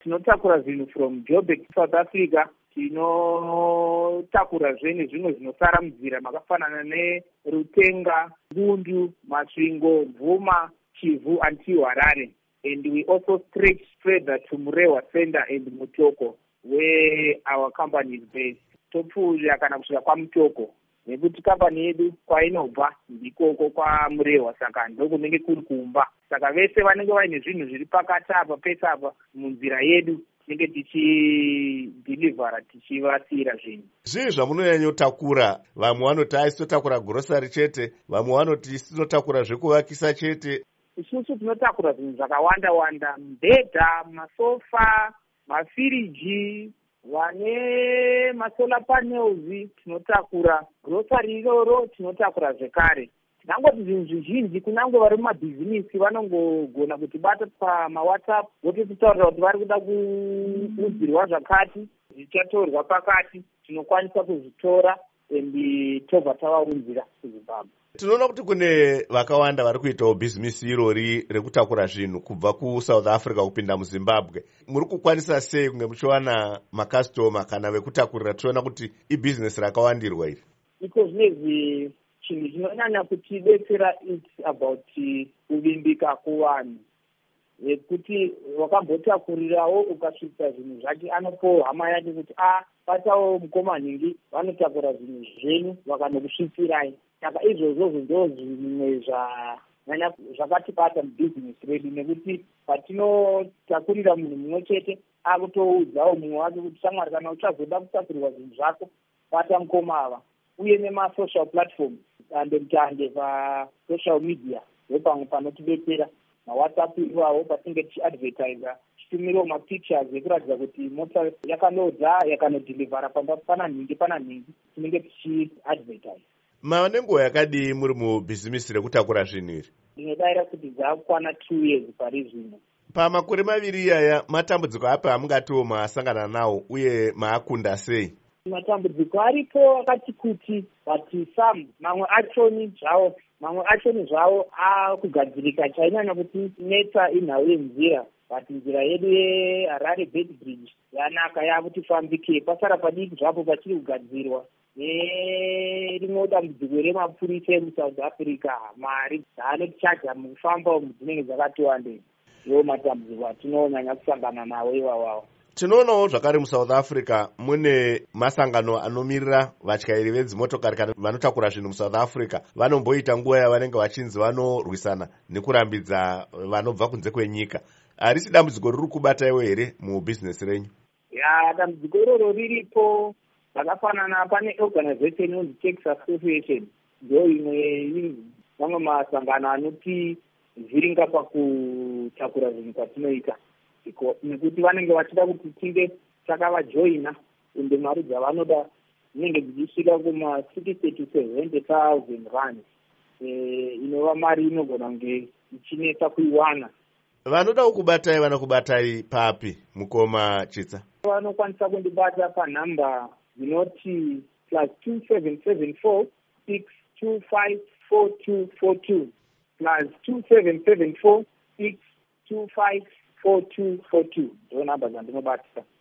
tinotakura zvinhu from Joburg, South Africa. Tinotakurazve nezvimwe zvinosara munzira makafanana neRutenga, Bundu, Masvingo, Bvuma, Kivu until Harare. And we also stretch further to Murewa Center and Mutoko, where our company is based. Topfuurira kana kusvika kwaMutoko, nekuti kambani yedu kwainobva ndikoko kwaMurewa, saka ndokunenge kuri kumba. Saka vese vanenge vaine zvinhu zviri pakati apa pese apa munzira yedu tinenge tichidhilivhara, tichivasiyira zvinhu. Zvii zvamunonyanyotakura? Vamwe vanoti aisitotakura grocery chete, vamwe vanoti isitotakura zvekuvakisa chete. Isusu tinotakura zvinhu zvakawanda-wanda: mibhedha, masofa, mafiriji, vane masolar panels tinotakura, grocery iroro tinotakura zvekare. Tinangoti zvinhu zvizhinji, kunyange vari mumabhizinisi vanongogona kutibata pamawhatsapp vototitaurira kuti vari kuda kuudzirwa zvakati, zvichatorwa pakati, tinokwanisa kuzvitora and tobva tavaunzira kuZimbabwe. Tinoona kuti kune vakawanda vari kuitawo bhizinisi irori rekutakura zvinhu kubva kuSouth Africa kupinda muZimbabwe. Muri kukwanisa sei kunge muchiwana makastoma kana vekutakurira? Tiona kuti ibhizinesi rakawandirwa iri. Iko zvinezvi chinhu chinonyanya kutidetsera it's about kuvimbika kuvanhu, yekuti wakambotakurirawo ukasvitsa zvinhu zvake anopowo hama yake kuti patawo mukomanhingi vanotakura zvinhu zvenyu vakanokusvitsirai. Saka izvozvo ndo zvimwe zvakatibata mubhizinesi redu, nekuti patinotakurira munhu mumwe chete akutoudzawo mumwe wake kuti shamwari, kana uchazoda kutakurirwa zvinhu zvako bata mukoma ava. Uye nemasocial platform mutande pasocial media ndopamwe panotidetsera. MaWhatsApp iwawo patinenge tichiadvertisa, tichitumirewo mapictures ekuratidza kuti mota yakanodza yakanodhilivhara pana nhingi tinenge tichiadvertisa. Mava nenguva yakadii muri mubhizinesi rekutakura zvinhu iri? Ndinodavira kuti dzakukwana 2 years pari zvino. Pamakore maviri iyaya matambudziko api amungatiwo maasangana nawo uye maakunda sei? Matambudziko aripo akati kuti, but mamwe achoni zvawo akugadzirika. Chainyanya kuti neta inhau yenzira, but nzira yedu yeHarare Belt Bridge yanaka, yakutifambike. Pasara padiki zvapo pachiri kugadzirwa. Rimwe dambudziko remapurisa emuSouth Africa, mari dzaanotichaja mukufamba umu dzinenge dzakati wandei. Ndiwo matambudziko atinonyanya kusangana nawo iwawawo. Tinoonawo zvakare muSouth Africa mune masangano anomirira vatyairi vedzimotokari kana vanotakura zvinhu muSouth Africa. Vanomboita nguva yavanenge vachinzi vanorwisana nekurambidza vanobva kunze kwenyika. Harisi dambudziko riri kubataiwo here mubhizinesi renyu? Dambudziko iroro riripo. Zvakafanana, pane organization inonzi Tax Association, ndo mamwe masangano anotivhiringa pakutakura zvinhu kwatinoita, nekuti vanenge vachida kuti tinge takavajoina, ende mari dzavanoda dzinenge dzichisvika kuma60 to 70,000 rand. Inova mari inogona kunge ichinetsa kuiwana. Vanodawo kubatai vanokubatai papi, mukoma Chitsa? Vanokwanisa kundibata panhamba dzinoti +2774 625 4242 +2774 625 4242 ndo namba dzandinobatisa.